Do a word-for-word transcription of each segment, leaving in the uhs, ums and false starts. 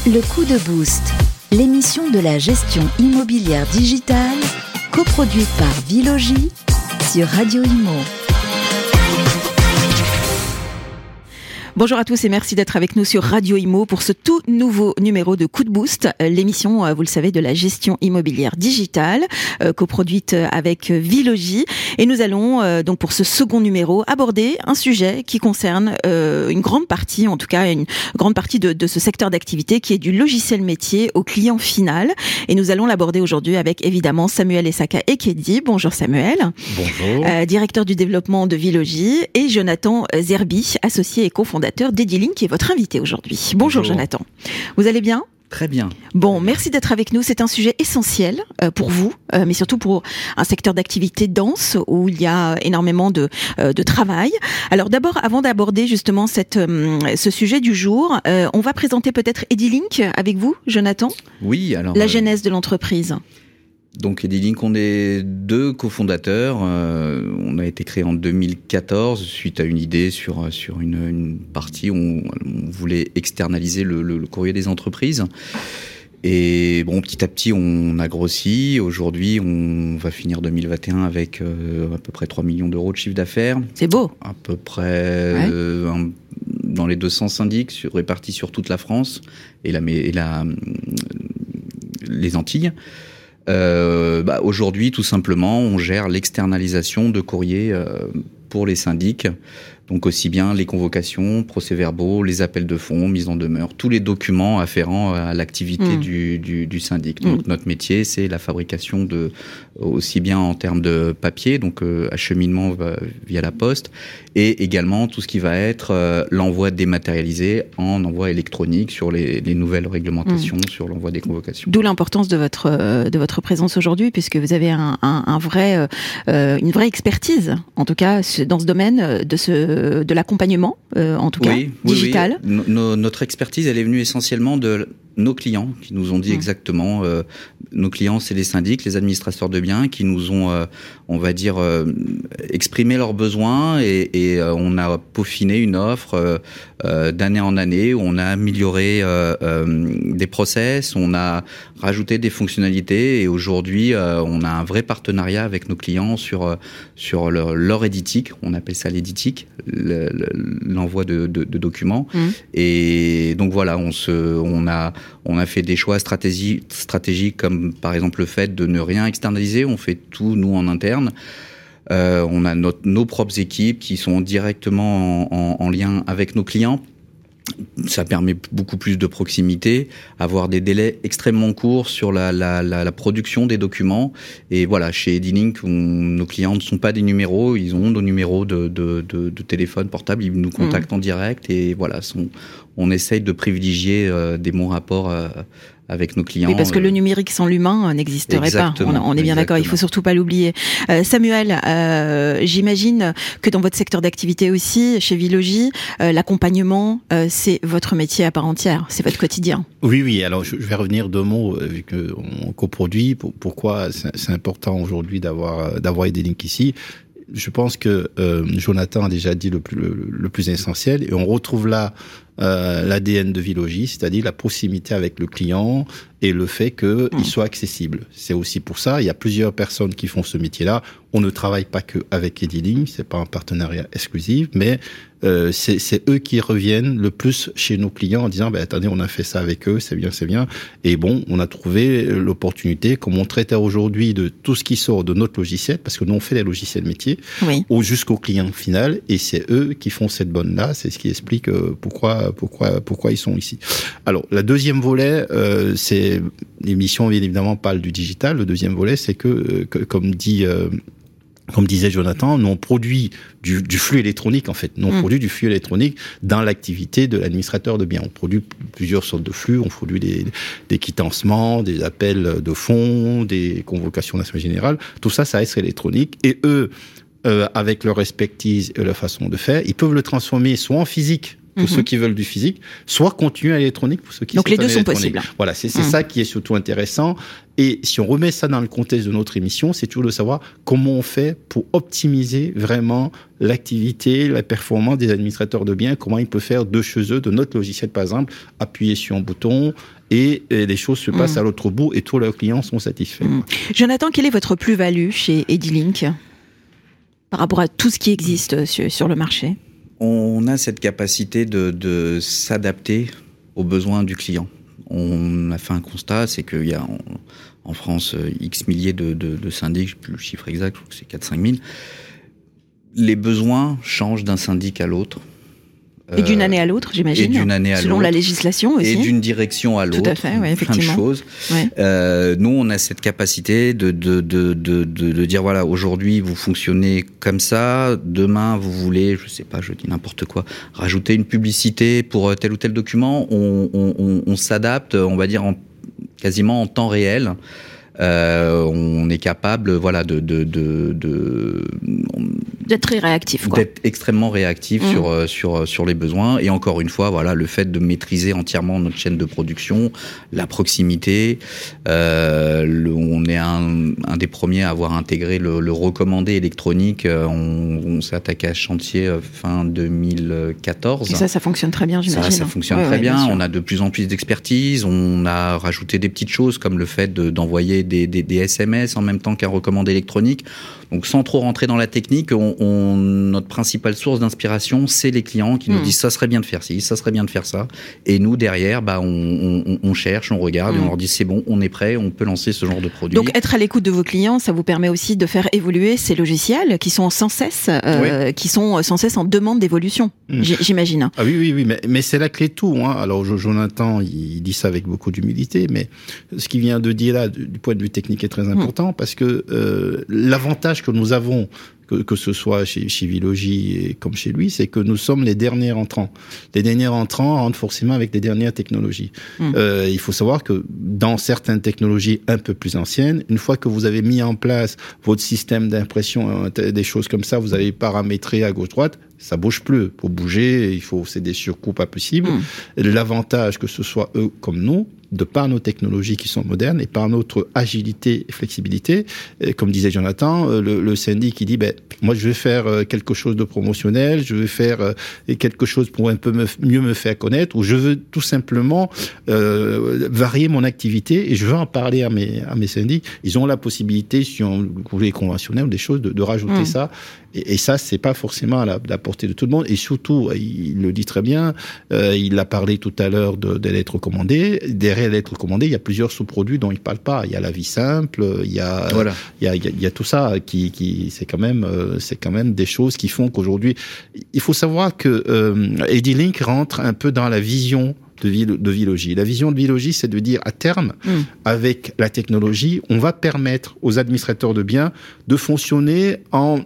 Le coup de boost, l'émission de la gestion immobilière digitale, coproduite par Vilogy sur Radio Imo. Bonjour à tous et merci d'être avec nous sur Radio Imo pour ce tout nouveau numéro de Coup de Boost, l'émission, vous le savez, de la gestion immobilière digitale, euh, coproduite avec Vilogy. Et nous allons euh, donc pour ce second numéro aborder un sujet qui concerne euh, une grande partie, en tout cas une grande partie de, de ce secteur d'activité qui est du logiciel métier au client final. Et nous allons l'aborder aujourd'hui avec évidemment Samuel Essaka Ekedi. Bonjour Samuel. Bonjour. Euh, directeur du développement de Vilogy, et Jonathan Zerbi, associé et cofondateur d'Edilink, qui est votre invité aujourd'hui. Bonjour, Bonjour Jonathan. Vous allez bien ? Très bien. Bon, merci d'être avec nous. C'est un sujet essentiel euh, pour vous, euh, mais surtout pour un secteur d'activité dense où il y a énormément de, euh, de travail. Alors d'abord, avant d'aborder justement cette, euh, ce sujet du jour, euh, on va présenter peut-être Edilink avec vous, Jonathan ? Oui, alors... La euh... genèse de l'entreprise. Donc Edilink, on est deux cofondateurs. Euh, on a été créé en deux mille quatorze suite à une idée sur sur une, une partie où on, on voulait externaliser le, le, le courrier des entreprises. Et bon, petit à petit, on a grossi. Aujourd'hui, on va finir deux mille vingt et un avec euh, à peu près trois millions d'euros de chiffre d'affaires. C'est beau. À peu près ouais. euh, un, dans les deux cents syndics sur, répartis sur toute la France et la et la les Antilles. Euh, bah, aujourd'hui, tout simplement, on gère l'externalisation de courrier euh, pour les syndics. Donc aussi bien les convocations, procès-verbaux, les appels de fonds, mise en demeure, tous les documents afférents à l'activité mmh. du, du, du syndic. Donc mmh. notre métier, c'est la fabrication de, aussi bien en termes de papier, donc euh, acheminement via la poste, et également tout ce qui va être euh, l'envoi dématérialisé en envoi électronique sur les, les nouvelles réglementations, mmh. sur l'envoi des convocations. D'où l'importance de votre euh, de votre présence aujourd'hui, puisque vous avez un, un, un vrai euh, une vraie expertise, en tout cas dans ce domaine de ce de l'accompagnement, euh, en tout cas, oui, digital. Oui, oui. No, notre expertise, elle est venue essentiellement de nos clients, qui nous ont dit mmh. exactement, euh, nos clients, c'est les syndics, les administrateurs de biens, qui nous ont, euh, on va dire, euh, exprimé leurs besoins, et, et euh, on a peaufiné une offre euh, euh, d'année en année, où on a amélioré euh, euh, des process, on a rajouté des fonctionnalités, et aujourd'hui, euh, on a un vrai partenariat avec nos clients sur sur leur, leur éditique, on appelle ça l'éditique, le, le, l'envoi de, de, de documents, mmh. et donc voilà, on se, on a On a fait des choix stratégiques, stratégiques comme par exemple le fait de ne rien externaliser. On fait tout, nous, en interne. Euh, on a notre, nos propres équipes qui sont directement en, en, en lien avec nos clients. Ça permet beaucoup plus de proximité, avoir des délais extrêmement courts sur la, la, la, la production des documents. Et voilà, chez Edilink, on, nos clients ne sont pas des numéros, ils ont nos numéros de, de, de, de téléphone portable, ils nous contactent mmh. en direct, et voilà, sont, on essaye de privilégier euh, des bons rapports euh, avec nos clients. Oui, parce que le numérique sans l'humain n'existerait exactement, pas. On, on est bien exactement. d'accord, il faut surtout pas l'oublier. Euh, Samuel, euh, j'imagine que dans votre secteur d'activité aussi, chez Vilogy, euh, l'accompagnement, euh, c'est votre métier à part entière, c'est votre quotidien. Oui, oui. Alors, je vais revenir deux mots, vu qu'on coproduit. Pourquoi c'est important aujourd'hui d'avoir d'avoir Edilink ici. Je pense que euh, Jonathan a déjà dit le plus, le, le plus essentiel, et on retrouve là euh, l'A D N de Vilogy, c'est-à-dire la proximité avec le client et le fait qu'il mmh. soit accessible. C'est aussi pour ça, il y a plusieurs personnes qui font ce métier-là. On ne travaille pas que avec Edilink, c'est pas un partenariat exclusif, mais euh, c'est, c'est eux qui reviennent le plus chez nos clients en disant, ben attendez, on a fait ça avec eux, c'est bien, c'est bien. Et bon, on a trouvé l'opportunité, comme on traite aujourd'hui de tout ce qui sort de notre logiciel, parce que nous on fait des logiciels métiers, oui. ou jusqu'au client final, et c'est eux qui font cette bonne-là. C'est ce qui explique euh, pourquoi, pourquoi, pourquoi ils sont ici. Alors, la deuxième volet, euh, c'est l'émission bien évidemment parle du digital. Le deuxième volet, c'est que, que comme dit euh, comme disait Jonathan, nous on produit du, du flux électronique en fait. Nous on mmh. produit du flux électronique dans l'activité de l'administrateur de biens. On produit plusieurs sortes de flux. On produit des, des quittancements, des appels de fonds, des convocations d'assemblée générale. Tout ça, ça reste électronique. Et eux, euh, avec leur expertise et leur façon de faire, ils peuvent le transformer soit en physique, pour mm-hmm. ceux qui veulent du physique, soit continuer à l'électronique pour ceux qui Donc sont les deux sont électronique. possibles. Voilà, c'est, c'est mm. ça qui est surtout intéressant. Et si on remet ça dans le contexte de notre émission, c'est toujours de savoir comment on fait pour optimiser vraiment l'activité, la performance des administrateurs de biens, comment ils peuvent faire de chez eux, de notre logiciel par exemple, appuyer sur un bouton et, et les choses se passent mmh. à l'autre bout et tous leurs clients sont satisfaits. Mmh. Jonathan, quelle est votre plus-value chez Edilink par rapport à tout ce qui existe sur, sur le marché? On a cette capacité de, de s'adapter aux besoins du client. On a fait un constat, c'est qu'il y a en, en France X milliers de, de, de syndics, le chiffre exact, je crois que c'est quatre à cinq mille. Les besoins changent d'un syndic à l'autre. Et d'une année à l'autre, j'imagine. Et d'une année à selon l'autre. la législation aussi. Et d'une direction à l'autre. Tout à fait, oui, effectivement. Plein de choses. Ouais. Euh, nous, on a cette capacité de, de, de, de, de, de dire, voilà, aujourd'hui, vous fonctionnez comme ça. Demain, vous voulez, je sais pas, je dis n'importe quoi, rajouter une publicité pour tel ou tel document. On, on, on, on s'adapte, on va dire, en, quasiment en temps réel. Euh, on est capable, voilà, de, de, de, de d'être très réactif, quoi. D'être extrêmement réactif mmh. sur sur sur les besoins. Et encore une fois, voilà, le fait de maîtriser entièrement notre chaîne de production, la proximité. Euh, le, on est un, un des premiers à avoir intégré le, le recommandé électronique. On, on s'est attaqué à ce chantier fin deux mille quatorze. Et ça, ça fonctionne très bien, j'imagine. Ça, ça fonctionne ouais, très ouais, bien. bien on a de plus en plus d'expertise. On a rajouté des petites choses comme le fait de, d'envoyer Des, des, des S M S en même temps qu'un recommandé électronique. Donc sans trop rentrer dans la technique, on, on, notre principale source d'inspiration, c'est les clients qui mmh. nous disent ça serait bien de faire ci, ça serait bien de faire ça. Et nous derrière, bah, on, on, on cherche, on regarde mmh. et on leur dit c'est bon, on est prêt, on peut lancer ce genre de produit. Donc être à l'écoute de vos clients, ça vous permet aussi de faire évoluer ces logiciels qui sont sans cesse, euh, oui. qui sont sans cesse en demande d'évolution. Mmh. J'imagine. Ah oui, oui, oui, mais, mais c'est la clé de tout. Hein. Alors Jonathan, il dit ça avec beaucoup d'humilité, mais ce qu'il vient de dire là, du point de vue technique, est très important mmh. parce que euh, l'avantage que nous avons, que, que ce soit chez, chez Vilogy et comme chez lui, c'est que nous sommes les derniers entrants. Les derniers entrants rentrent forcément avec les dernières technologies. Mmh. Euh, il faut savoir que dans certaines technologies un peu plus anciennes, une fois que vous avez mis en place votre système d'impression, des choses comme ça, vous avez paramétré à gauche-droite, ça bouge plus. Pour bouger, il faut, c'est des surcoûts pas possibles. Mmh. L'avantage que ce soit eux comme nous, de par nos technologies qui sont modernes et par notre agilité et flexibilité, et comme disait Jonathan, le, le syndic qui dit, ben, moi je vais faire quelque chose de promotionnel, je vais faire quelque chose pour un peu me, mieux me faire connaître, ou je veux tout simplement euh, varier mon activité et je veux en parler à mes, à mes syndics. Ils ont la possibilité, si on voulait conventionnel ou des choses, de, de rajouter mmh. ça. Et, et ça, c'est pas forcément à la, à la portée de tout le monde. Et surtout, il, il le dit très bien, euh, il a parlé tout à l'heure de, des lettres recommandées. Derrière les lettres recommandées, il y a plusieurs sous-produits dont il parle pas. Il y a la vie simple, il y a, voilà. il y a, il y a, il y a tout ça qui, qui, c'est quand même, euh, c'est quand même des choses qui font qu'aujourd'hui, il faut savoir que euh, Edilink rentre un peu dans la vision de, de Vilogy. La vision de Vilogy, c'est de dire à terme, mmh. avec la technologie, on va permettre aux administrateurs de biens de fonctionner en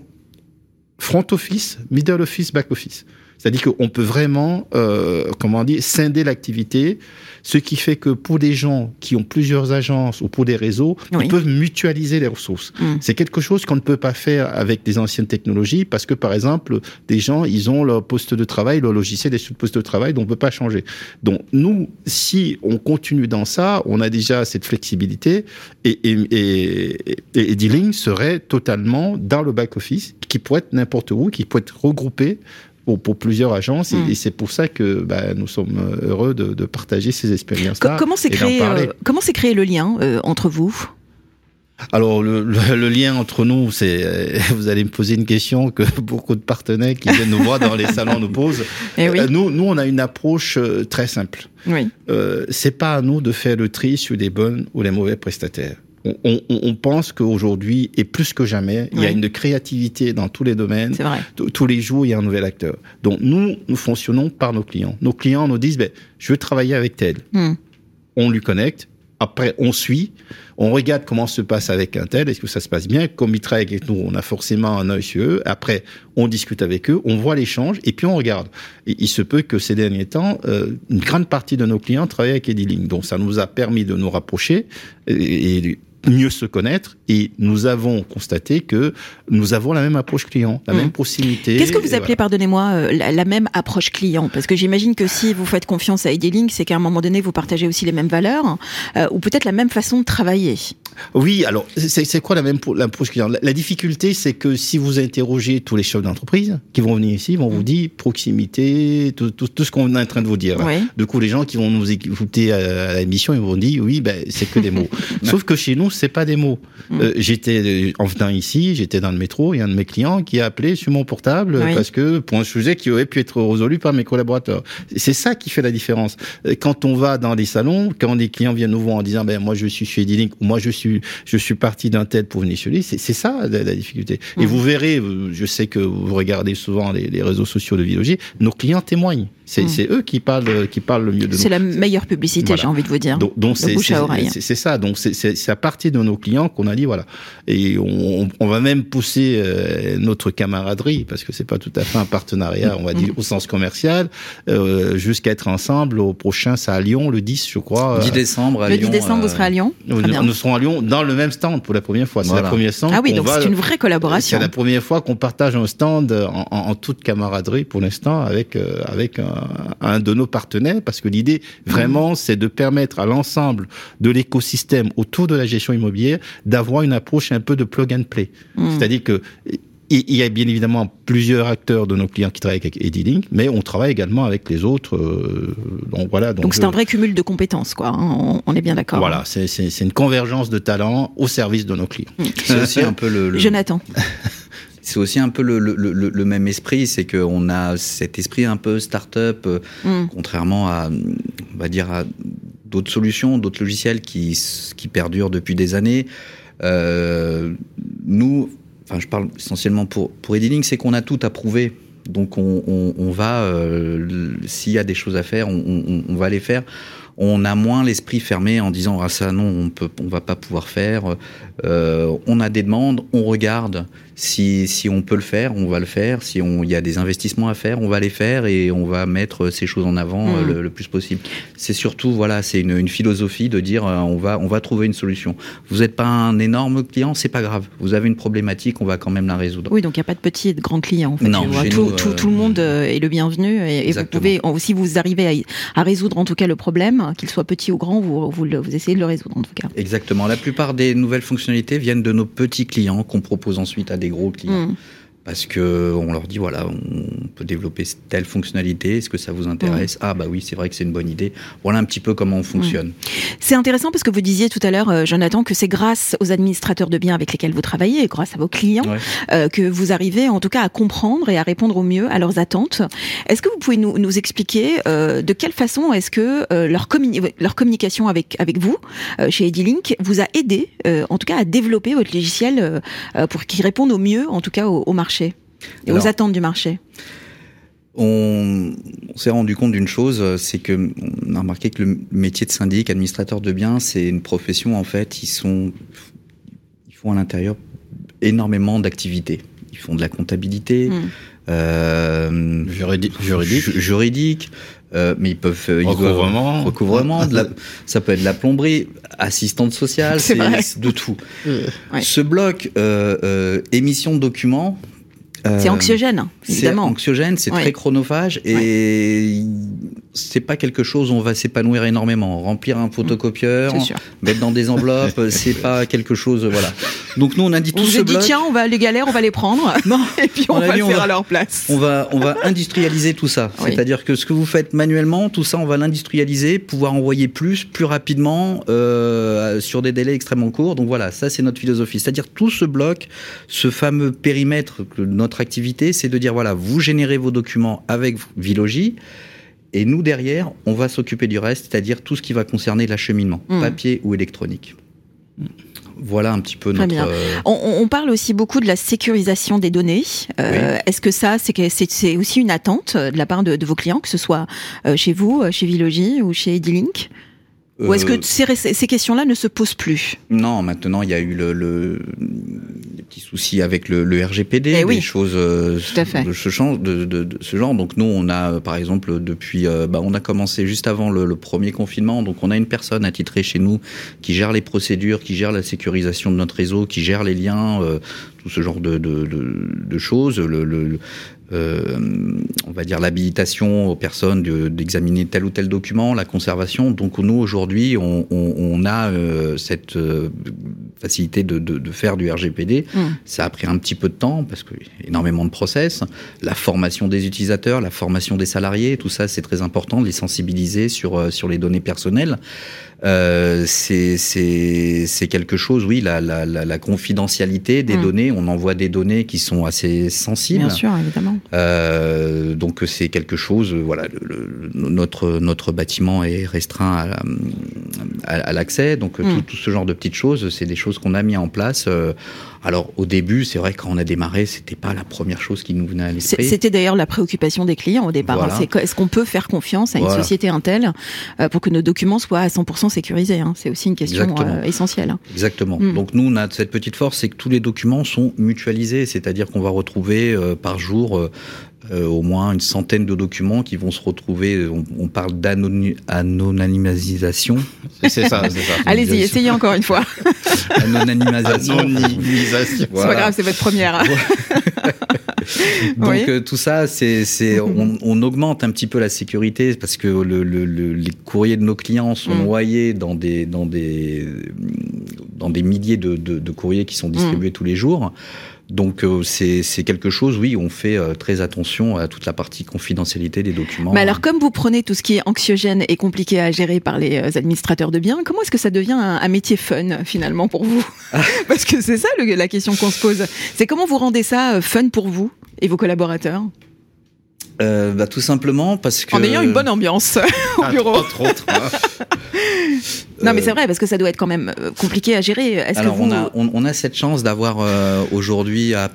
front office, middle office, back office. C'est-à-dire qu'on peut vraiment, euh, comment dire, scinder l'activité, ce qui fait que pour des gens qui ont plusieurs agences ou pour des réseaux, oui. ils peuvent mutualiser les ressources. Mmh. C'est quelque chose qu'on ne peut pas faire avec des anciennes technologies parce que, par exemple, des gens, ils ont leur poste de travail, leur logiciel est sur le poste de travail, donc on ne peut pas changer. Donc, nous, si on continue dans ça, on a déjà cette flexibilité et, et, et, et Edilink serait totalement dans le back-office qui pourrait être n'importe où, qui pourrait être regroupé Pour, pour plusieurs agences, mmh. et, et c'est pour ça que bah, nous sommes heureux de, de partager ces expériences-là. Comment s'est créé, euh, comment s'est créé le lien euh, entre vous ? Alors le, le, le lien entre nous, c'est euh, vous allez me poser une question que beaucoup de partenaires qui viennent nous voir dans les salons nous posent. Et oui. euh, nous, nous, on a une approche euh, très simple. Oui. Euh, c'est pas à nous de faire le tri sur les bonnes ou les mauvais prestataires. On, on, on pense qu'aujourd'hui, et plus que jamais, il oui. y a une créativité dans tous les domaines. C'est vrai. T- tous les jours, il y a un nouvel acteur. Donc, nous, nous fonctionnons par nos clients. Nos clients nous disent, ben, je veux travailler avec tel. Mm. On lui connecte. Après, on suit. On regarde comment se passe avec un tel. Est-ce que ça se passe bien? Comme ils travaillent avec nous, on a forcément un œil sur eux. Après, on discute avec eux. On voit l'échange. Et puis, on regarde. Et il se peut que ces derniers temps, euh, une grande partie de nos clients travaillent avec Edilink. Donc, ça nous a permis de nous rapprocher. Et, et mieux se connaître, et nous avons constaté que nous avons la même approche client, la mmh. même proximité. Qu'est-ce que vous appelez, voilà. pardonnez-moi, euh, la, la même approche client? Parce que j'imagine que si vous faites confiance à Edilink, c'est qu'à un moment donné, vous partagez aussi les mêmes valeurs, euh, ou peut-être la même façon de travailler. Oui, alors, c'est, c'est quoi la même l'approche client? la, la difficulté, c'est que si vous interrogez tous les chefs d'entreprise qui vont venir ici, ils vont mmh. vous dire proximité, tout, tout, tout ce qu'on est en train de vous dire. Là. Oui. Du coup, les gens qui vont nous écouter à, à l'émission, ils vont dire, oui, ben, c'est que des mots. Sauf que chez nous, c'est pas des mots. Mmh. Euh, j'étais, en venant ici, j'étais dans le métro, il y a un de mes clients qui a appelé sur mon portable oui. parce que, pour un sujet qui aurait pu être résolu par mes collaborateurs. C'est ça qui fait la différence. Quand on va dans des salons, quand les clients viennent nous voir en disant, ben, moi, je suis chez Edilink, ou moi, je suis, je suis parti d'un tel pour venir chez lui, c'est, c'est ça, la, la difficulté. Mmh. Et vous verrez, je sais que vous regardez souvent les, les réseaux sociaux de Vilogie, nos clients témoignent. C'est, mmh. c'est eux qui parlent, qui parlent le mieux de nous. C'est la meilleure publicité, voilà. J'ai envie de vous dire. Donc, donc c'est, c'est, c'est, c'est ça. Donc, c'est, c'est, c'est à partir de nos clients qu'on a dit, voilà. Et on, on va même pousser euh, notre camaraderie, parce que c'est pas tout à fait un partenariat, on va dire, au sens commercial, euh, jusqu'à être ensemble au prochain, c'est à Lyon, le dix, je crois. dix décembre à le Lyon. Le dix décembre, euh... vous serez à Lyon. Nous, nous serons à Lyon dans le même stand pour la première fois. Voilà. C'est la première stand. Ah oui, donc va, c'est une vraie collaboration. C'est la première fois qu'on partage un stand en, en, en toute camaraderie pour l'instant avec, euh, avec un, un de nos partenaires, parce que l'idée vraiment, mmh. c'est de permettre à l'ensemble de l'écosystème autour de la gestion immobilière d'avoir une approche un peu de plug and play. Mmh. C'est-à-dire que il y a bien évidemment plusieurs acteurs de nos clients qui travaillent avec Edilink, mais on travaille également avec les autres. Euh, donc voilà. Donc, donc c'est je... un vrai cumul de compétences, quoi. Hein, on, on est bien d'accord. Voilà, hein. c'est, c'est, c'est une convergence de talents au service de nos clients. Mmh. C'est aussi un peu le. le... Jonathan. C'est aussi un peu le, le, le, le même esprit, c'est qu'on a cet esprit un peu start-up, mmh. contrairement à, on va dire, à d'autres solutions, d'autres logiciels qui, qui perdurent depuis des années. Euh, nous, enfin, je parle essentiellement pour, pour Edilink, c'est qu'on a tout à prouver. Donc, on, on, on va, euh, s'il y a des choses à faire, on, on, on va les faire. On a moins l'esprit fermé en disant ah ça non on peut on va pas pouvoir faire. Euh, on a des demandes, on regarde si si on peut le faire, on va le faire. Si on il y a des investissements à faire, on va les faire et on va mettre ces choses en avant mmh. le, le plus possible. C'est surtout voilà c'est une, une philosophie de dire euh, on va on va trouver une solution. Vous n'êtes pas un énorme client, c'est pas grave. Vous avez une problématique, on va quand même la résoudre. Oui, donc il y a pas de petits et de grands clients. En fait. Non, tout, nous, tout, euh... tout le monde est le bienvenu et, et vous pouvez si vous arrivez à, à résoudre en tout cas le problème. Qu'il soit petit ou grand, vous, vous, le, vous essayez de le résoudre en tout cas. Exactement. La plupart des nouvelles fonctionnalités viennent de nos petits clients qu'on propose ensuite à des gros clients. Mmh. Parce que on leur dit voilà, on peut développer telle fonctionnalité, est-ce que ça vous intéresse ? Mmh. Ah bah oui, c'est vrai que c'est une bonne idée. Voilà un petit peu comment on fonctionne. Mmh. C'est intéressant parce que vous disiez tout à l'heure, euh, Jonathan, que c'est grâce aux administrateurs de biens avec lesquels vous travaillez, et grâce à vos clients, ouais. euh, que vous arrivez en tout cas à comprendre et à répondre au mieux à leurs attentes. Est-ce que vous pouvez nous, nous expliquer euh, de quelle façon est-ce que euh, leur, communi- leur communication avec, avec vous, euh, chez Edilink, vous a aidé, euh, en tout cas à développer votre logiciel euh, pour qu'il réponde au mieux, en tout cas au, au marché et Alors, aux attentes du marché? On, on s'est rendu compte d'une chose, c'est que on a remarqué que le métier de syndic, administrateur de biens, c'est une profession en fait, ils sont, ils font à l'intérieur énormément d'activités. Ils font de la comptabilité, mmh. euh, juridique, juridique, juridique. Euh, mais ils peuvent ils recouvrement, doivent, recouvrement de la, ça peut être de la plomberie, assistante sociale, c'est, c'est, c'est de tout. Ouais. Ce bloc euh, euh, émission de documents. Euh, c'est anxiogène, évidemment. C'est anxiogène, c'est ouais. très chronophage et ouais. c'est pas quelque chose où on va s'épanouir énormément. Remplir un photocopieur, mettre dans des enveloppes, c'est pas quelque chose, voilà. Donc nous on a dit tout on ce vous bloc. On dit tiens, on va les galères, on va les prendre. Non. Et puis on, on va le faire va, à leur place. On va, on va industrialiser tout ça. Oui. C'est-à-dire que ce que vous faites manuellement, tout ça, on va l'industrialiser, pouvoir envoyer plus, plus rapidement, euh, sur des délais extrêmement courts. Donc voilà, ça c'est notre philosophie. C'est-à-dire tout ce bloc, ce fameux périmètre que notre activité, c'est de dire voilà, vous générez vos documents avec Vilogie et nous derrière, on va s'occuper du reste, c'est-à-dire tout ce qui va concerner l'acheminement, mmh. papier ou électronique. Voilà un petit peu Très notre. Bien. On, on parle aussi beaucoup de la sécurisation des données. Euh, oui. Est-ce que ça, c'est, que c'est, c'est aussi une attente de la part de, de vos clients, que ce soit chez vous, chez Vilogie ou chez Edilink ? Euh, Ou est-ce que ces, ces questions-là ne se posent plus ? Non, maintenant il y a eu le, le petits soucis avec le, le R G P D, eh des oui. choses euh, de ce genre, de, de, de ce genre. Donc nous, on a, par exemple, depuis, euh, bah, on a commencé juste avant le, le premier confinement. Donc on a une personne attitrée chez nous qui gère les procédures, qui gère la sécurisation de notre réseau, qui gère les liens, euh, tout ce genre de, de, de, de choses. Le, le, Euh, on va dire l'habilitation aux personnes de, d'examiner tel ou tel document, la conservation. Donc nous aujourd'hui, on, on, on a euh, cette euh, facilité de, de, de faire du R G P D. Mmh. Ça a pris un petit peu de temps parce que énormément de process. La formation des utilisateurs, la formation des salariés, tout ça c'est très important de les sensibiliser sur sur les données personnelles. Euh, c'est c'est c'est quelque chose, oui, la la la, la confidentialité des mmh. données. On envoie des données qui sont assez sensibles. Bien sûr, évidemment. Euh, donc c'est quelque chose. Voilà, le, le, notre notre bâtiment est restreint à, à, à l'accès. Donc mmh. tout, tout ce genre de petites choses, c'est des choses qu'on a mis en place. Euh, alors au début, c'est vrai que quand on a démarré, c'était pas la première chose qui nous venait à l'esprit. C'était d'ailleurs la préoccupation des clients au départ. Voilà. C'est, est-ce qu'on peut faire confiance à une voilà. société Intel euh, pour que nos documents soient à cent pour cent sécurisés, hein. C'est aussi une question euh, essentielle. Hein. Exactement. Mm. Donc nous, on a cette petite force, c'est que tous les documents sont mutualisés, c'est-à-dire qu'on va retrouver euh, par jour euh, euh, au moins une centaine de documents qui vont se retrouver. On, on parle d'anonymisation. C'est ça, c'est ça. Allez-y, essayez encore une fois. Anonymisation. Anonymisation. Voilà. C'est pas grave, c'est votre première. Donc oui. euh, tout ça, c'est, c'est, on, on augmente un petit peu la sécurité parce que le, le, le, les courriers de nos clients sont mmh. noyés dans des, dans des, dans des milliers de, de, de courriers qui sont distribués mmh. tous les jours. Donc euh, c'est, c'est quelque chose, oui, on fait euh, très attention à toute la partie confidentialité des documents. Mais alors, comme vous prenez tout ce qui est anxiogène et compliqué à gérer par les euh, administrateurs de biens, comment est-ce que ça devient un, un métier fun finalement pour vous ? Parce que c'est ça le, la question qu'on se pose. C'est comment vous rendez ça euh, fun pour vous et vos collaborateurs ? Euh, bah, tout simplement parce que... En ayant une bonne ambiance au bureau. Entre autres. Hein. Non, mais c'est vrai, parce que ça doit être quand même compliqué à gérer. Est-ce Alors, que vous... on a, on, on a cette chance d'avoir euh, aujourd'hui, à,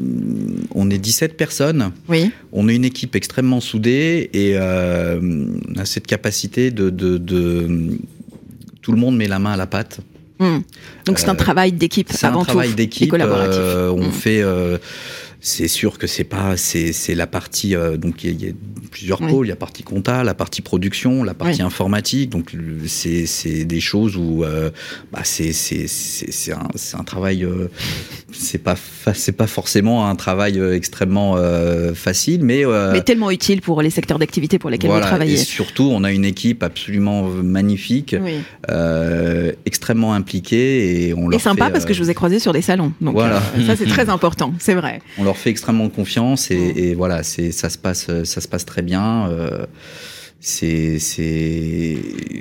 on est dix-sept personnes. Oui. On a une équipe extrêmement soudée et euh, on a cette capacité de, de, de... Tout le monde met la main à la pâte. Mmh. Donc, c'est un euh, travail d'équipe c'est avant un travail tout, d'équipe, et collaboratif. Euh, on mmh. fait... Euh, c'est sûr que c'est pas, c'est, c'est la partie, euh, donc il y, y a plusieurs oui. pôles, il y a la partie compta, la partie production, la partie oui. informatique, donc c'est, c'est des choses où, euh, bah c'est, c'est, c'est, c'est un, c'est un travail, euh, c'est pas, fa- c'est pas forcément un travail extrêmement euh, facile, mais euh, mais tellement utile pour les secteurs d'activité pour lesquels voilà, vous travaillez. Et surtout, on a une équipe absolument magnifique, oui. euh, extrêmement impliquée et on leur et sympa fait, parce euh, que je vous ai croisé sur des salons, donc voilà. euh, ça c'est très important, c'est vrai. On leur fait extrêmement confiance et, mmh. et voilà, c'est ça se passe, ça se passe très bien. Euh, c'est, c'est,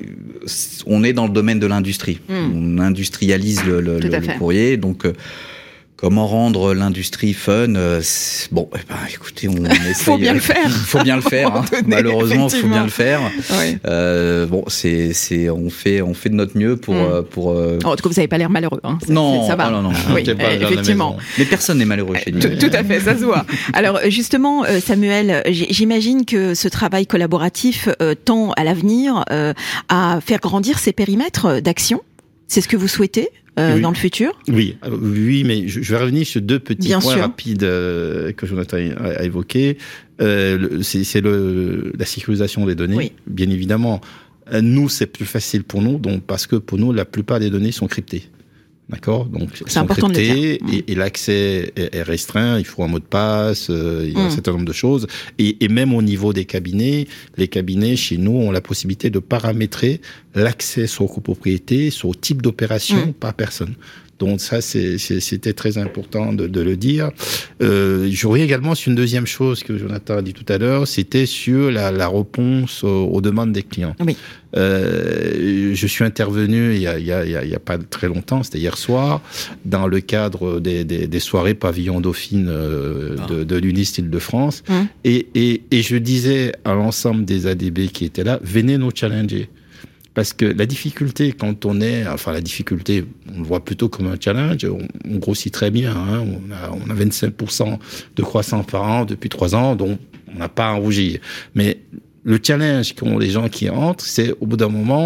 on est dans le domaine de l'industrie. Mmh. On industrialise le, le, le, le courrier, donc. Euh, Comment rendre l'industrie fun ? euh, Bon, eh ben, écoutez, on essaye. faut bien le faire. Il faut bien le faire. Hein. Donner, malheureusement, il faut bien le faire. Oui. Euh, bon, c'est, c'est, on fait, on fait de notre mieux pour, mm. pour. Euh... Oh, en tout cas, vous n'avez pas l'air malheureux. Hein. Ça, non, ça va. non, non. Oui, euh, effectivement. Mais personne n'est malheureux chez nous. Tout, tout à fait, ça se voit. Alors, justement, Samuel, j'imagine que ce travail collaboratif euh, tend à l'avenir euh, à faire grandir ces périmètres d'action. C'est ce que vous souhaitez euh, oui. dans le futur ? Oui, oui, mais je, je vais revenir sur deux petits Bien points sûr. rapides euh, que Jonathan a, a évoqués. Euh, c'est c'est le, la sécurisation des données, oui. bien évidemment. Nous, c'est plus facile pour nous, donc parce que pour nous, la plupart des données sont cryptées. D'accord, donc c'est important cryptés, de le faire. Et, et l'accès est, est restreint. Il faut un mot de passe, euh, il y a mmh. un certain nombre de choses. Et, et même au niveau des cabinets, les cabinets chez nous ont la possibilité de paramétrer l'accès sur copropriété, sur le type d'opération mmh. par personne. Donc ça, c'est, c'est, c'était très important de, de le dire. Euh, je reviens également sur une deuxième chose que Jonathan a dit tout à l'heure, c'était sur la, la réponse aux, aux demandes des clients. Oui. Euh, je suis intervenu il y a, il y a, il y a pas très longtemps, c'était hier soir, dans le cadre des, des, des soirées pavillon Dauphine euh, de, de l'Unis Île-de-France, mmh. et, et, et je disais à l'ensemble des A D B qui étaient là, venez nous challenger. Parce que la difficulté, quand on est, enfin la difficulté, on le voit plutôt comme un challenge, on, on grossit très bien, hein, on a, on a vingt-cinq pour cent de croissance par an depuis trois ans, donc on n'a pas à en rougir. Mais le challenge qu'ont les gens qui entrent, c'est au bout d'un moment,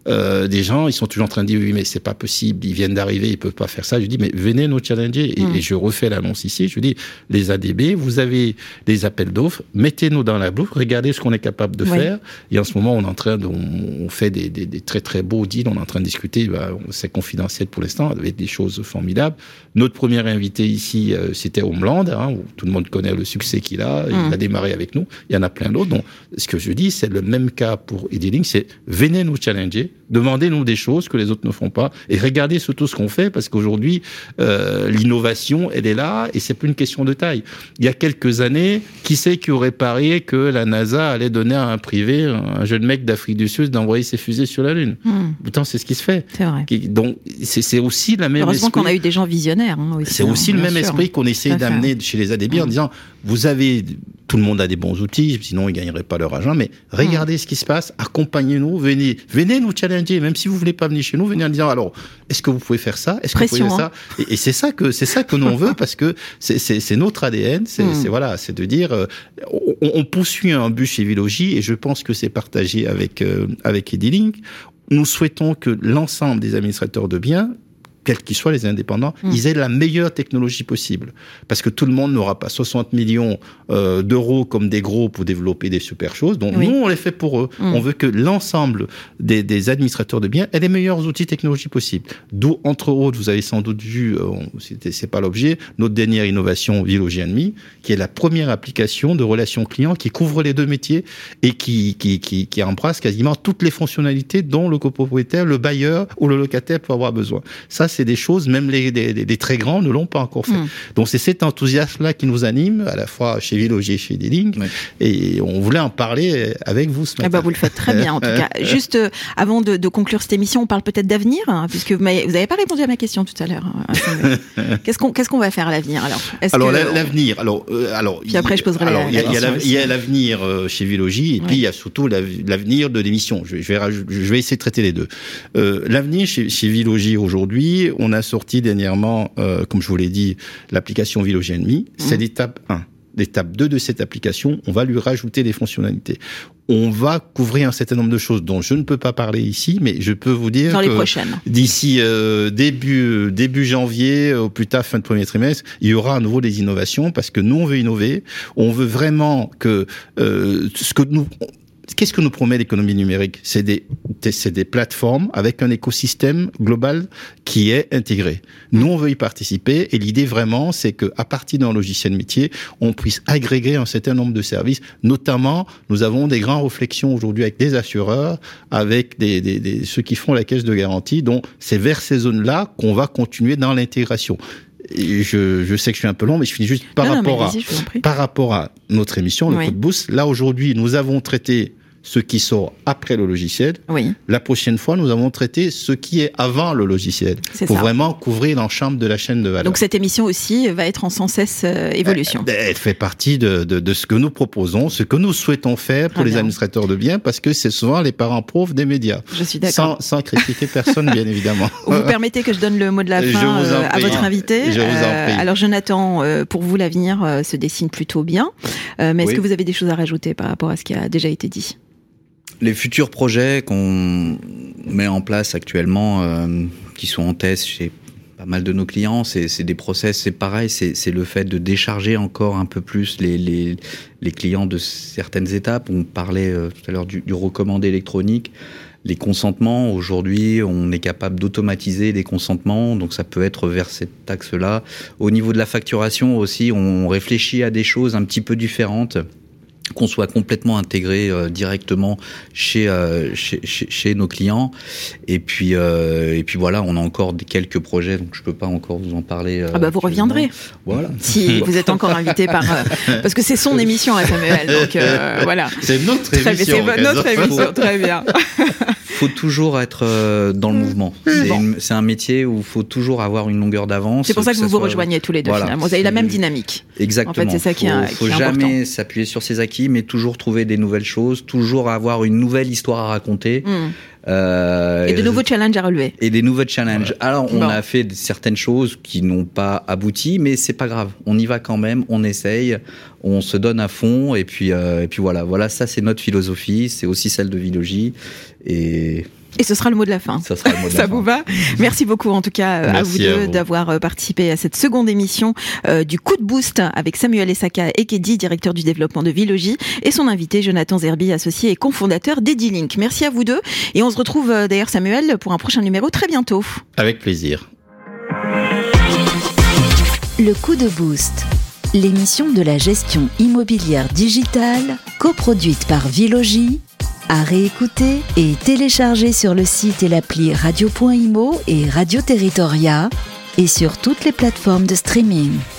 euh, des gens, ils sont toujours en train de dire oui, mais c'est pas possible, ils viennent d'arriver, ils peuvent pas faire ça. Je dis mais venez nous challenger et, mmh. et je refais l'annonce ici. Je dis les A D B, vous avez des appels d'offres, mettez-nous dans la boucle, regardez ce qu'on est capable de oui. faire. Et en ce moment, on est en train de, on fait des, des, des très très beaux deals. On est en train de discuter. Bah, c'est confidentiel pour l'instant, avec des choses formidables. Notre premier invité ici, euh, c'était Homeland, hein, où tout le monde connaît le succès qu'il a. Mmh. Il a démarré avec nous. Il y en a plein d'autres. Donc, ce que je dis, c'est le même cas pour Edilink, c'est venez nous challenger, demandez-nous des choses que les autres ne font pas, et regardez surtout ce qu'on fait, parce qu'aujourd'hui, euh, l'innovation, elle est là, et c'est plus une question de taille. Il y a quelques années, qui c'est qui aurait parié que la NASA allait donner à un privé, un jeune mec d'Afrique du Sud, d'envoyer ses fusées sur la Lune? Mmh. Pourtant, c'est ce qui se fait. C'est vrai. Donc, c'est, c'est aussi la même Heureusement esprit. qu'on a eu des gens visionnaires. Hein, aussi, c'est hein, aussi le même sûr. esprit qu'on essaie d'amener faire. Chez les A D B mmh. en disant, vous avez... Tout le monde a des bons outils, sinon ils gagneraient pas leur argent. Mais regardez mmh. ce qui se passe, accompagnez-nous, venez, venez nous challenger. Même si vous voulez pas venir chez nous, venez en disant alors, est-ce que vous pouvez faire ça? Est-ce Pression, que vous pouvez hein. faire ça? Et, et c'est ça que c'est ça que nous on veut parce que c'est, c'est, c'est notre A D N. C'est, mmh. c'est voilà, c'est de dire euh, on, on poursuit un but chez Vilogy et je pense que c'est partagé avec euh, avec Edilink. Nous souhaitons que l'ensemble des administrateurs de biens, quels qu'ils soient les indépendants, mmh. ils aient la meilleure technologie possible. Parce que tout le monde n'aura pas soixante millions euh, d'euros comme des gros pour développer des super choses. Donc oui. nous, on les fait pour eux. Mmh. On veut que l'ensemble des, des administrateurs de biens aient les meilleurs outils technologiques possibles. D'où, entre autres, vous avez sans doute vu, euh, c'était, c'est pas l'objet, notre dernière innovation Vilogy and Me, qui est la première application de relations clients qui couvre les deux métiers et qui, qui, qui, qui embrasse quasiment toutes les fonctionnalités dont le copropriétaire, le bailleur ou le locataire peut avoir besoin. Ça, c'est des choses, même les, les, les très grands ne l'ont pas encore fait. Mmh. Donc c'est cet enthousiasme-là qui nous anime, à la fois chez Vilogy et chez Edilink, oui. et on voulait en parler avec vous ce matin. Eh ben, vous le faites très bien, en tout cas. Juste euh, avant de, de conclure cette émission, on parle peut-être d'avenir, hein, puisque vous n'avez pas répondu à ma question tout à l'heure. qu'est-ce, qu'on, qu'est-ce qu'on va faire à l'avenir alors? Est-ce Alors que, l'avenir, alors, euh, alors. Puis après, je poserai alors, la, il y a, la question. Il y a l'avenir euh, chez Vilogy, et oui. puis il y a surtout l'avenir de l'émission. Je, je, vais, je vais essayer de traiter les deux. Euh, l'avenir chez, chez Vilogy aujourd'hui, on a sorti dernièrement, euh, comme je vous l'ai dit, l'application Vilogy and Me. Mmh. C'est l'étape un. L'étape deux de cette application, on va lui rajouter des fonctionnalités. On va couvrir un certain nombre de choses dont je ne peux pas parler ici, mais je peux vous dire Dans que les prochaines. d'ici euh, début début janvier, au plus tard fin de premier trimestre, il y aura à nouveau des innovations parce que nous on veut innover, on veut vraiment que euh, ce que nous Qu'est-ce que nous promet l'économie numérique? C'est des, c'est des plateformes avec un écosystème global qui est intégré. Nous, on veut y participer et l'idée vraiment, c'est que à partir d'un logiciel métier, on puisse agréger un certain nombre de services. Notamment, nous avons des grandes réflexions aujourd'hui avec des assureurs, avec des, des, des ceux qui font la caisse de garantie. Donc, c'est vers ces zones-là qu'on va continuer dans l'intégration. Et je, je sais que je suis un peu long, mais je finis juste par, non, rapport, non, à, par rapport à notre émission, le oui. Coup de Boost. Là, aujourd'hui, nous avons traité ce qui sort après le logiciel. Oui. La prochaine fois, nous avons traité ce qui est avant le logiciel. C'est pour ça. Vraiment couvrir l'ensemble de la chaîne de valeur. Donc cette émission aussi va être en sans cesse euh, évolution. Elle, elle fait partie de, de, de ce que nous proposons, ce que nous souhaitons faire pour Très les bien. administrateurs de biens, parce que c'est souvent les parents pauvres des médias. Je suis d'accord. Sans, sans critiquer personne, bien évidemment. Vous permettez que je donne le mot de la fin euh, à votre invité. Je vous en prie. Euh, alors Jonathan, euh, pour vous l'avenir euh, se dessine plutôt bien, euh, mais est-ce oui. que vous avez des choses à rajouter par rapport à ce qui a déjà été dit ? Les futurs projets qu'on met en place actuellement, euh, qui sont en test chez pas mal de nos clients, c'est, c'est des process, c'est pareil, c'est, c'est le fait de décharger encore un peu plus les, les, les clients de certaines étapes. On parlait euh, tout à l'heure du, du recommandé électronique. Les consentements, aujourd'hui, on est capable d'automatiser les consentements, donc ça peut être vers cet axe-là. Au niveau de la facturation aussi, on réfléchit à des choses un petit peu différentes, qu'on soit complètement intégré euh, directement chez, euh, chez chez chez nos clients. Et puis euh, et puis voilà, on a encore des, quelques projets, donc je peux pas encore vous en parler. Euh, ah bah vous reviendrez. Voilà. Si vous êtes encore invité par euh, parce que c'est son émission à Samuel, donc euh, voilà. C'est notre très, émission. C'est notre émission, très bien. Faut toujours être euh, dans le mouvement. C'est, bon. une, c'est un métier où il faut toujours avoir une longueur d'avance. C'est pour ça que, que vous vous soit... rejoignez tous les deux, voilà, finalement. Vous avez la même dynamique. Exactement. En fait, c'est ça faut, qui est, faut qui est jamais important. s'appuyer sur ses acquis, mais toujours trouver des nouvelles choses, toujours avoir une nouvelle histoire à raconter. Mmh. Euh, et de nouveaux challenges à relever. Et des nouveaux challenges. Ouais. Alors, on bon. a fait certaines choses qui n'ont pas abouti, mais c'est pas grave. On y va quand même, on essaye, on se donne à fond, et puis, euh, et puis voilà. Voilà, ça, c'est notre philosophie, c'est aussi celle de Vilogy. Et Et ce sera le mot de la fin. Ça sera le mot de la Ça fin. vous va? Merci beaucoup en tout cas Merci à vous deux à vous. d'avoir participé à cette seconde émission euh, du Coup de Boost avec Samuel Essaka Ekedi, directeur du développement de Vilogy, et son invité Jonathan Zerbi, associé et cofondateur d'Edilink. Merci à vous deux. Et on se retrouve euh, d'ailleurs Samuel pour un prochain numéro très bientôt. Avec plaisir. Le Coup de Boost, l'émission de la gestion immobilière digitale, coproduite par Vilogy, à réécouter et télécharger sur le site et l'appli radio point imo et Radio Territoria et sur toutes les plateformes de streaming.